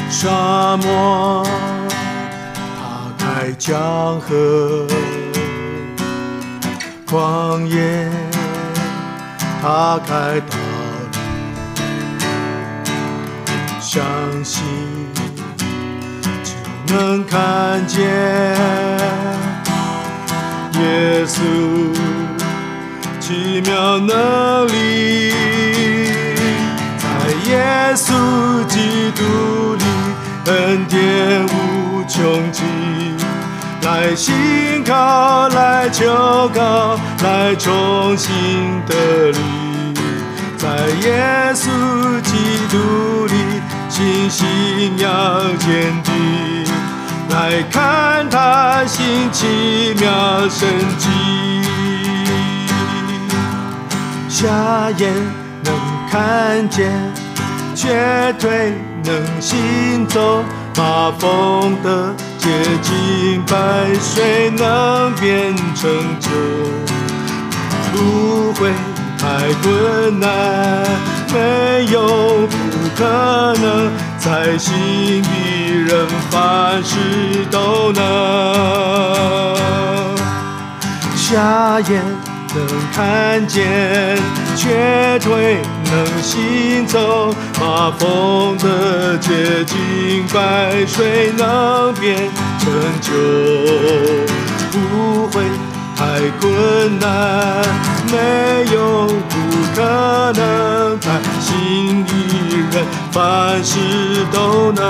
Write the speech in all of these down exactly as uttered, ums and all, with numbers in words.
沙漠他开江河，旷野他开道路，相信就能看见耶稣奇妙能力，在耶稣基督里恩典无穷尽，来信靠，来求告，来重新得力，在耶稣基督里信心要坚定，来看他行奇妙神迹，瞎眼能看见，瘸腿能行走，麻风的洁净，百水能变成酒，不会太困难，没有不可能，在信的人凡事都能。瞎眼能看见，瘸腿能行走，麻风的洁净，百水能变成酒，不会太困难，没有不可能，在信的人凡事都能，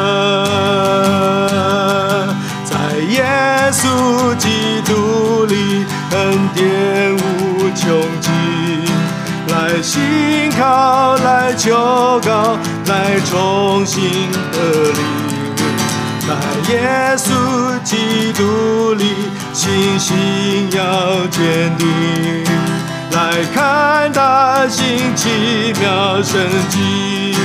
在耶稣基督里恩典无穷尽，来信靠，来求告，来重新得力，在耶稣基督里信心要坚定，来看他行奇妙神迹，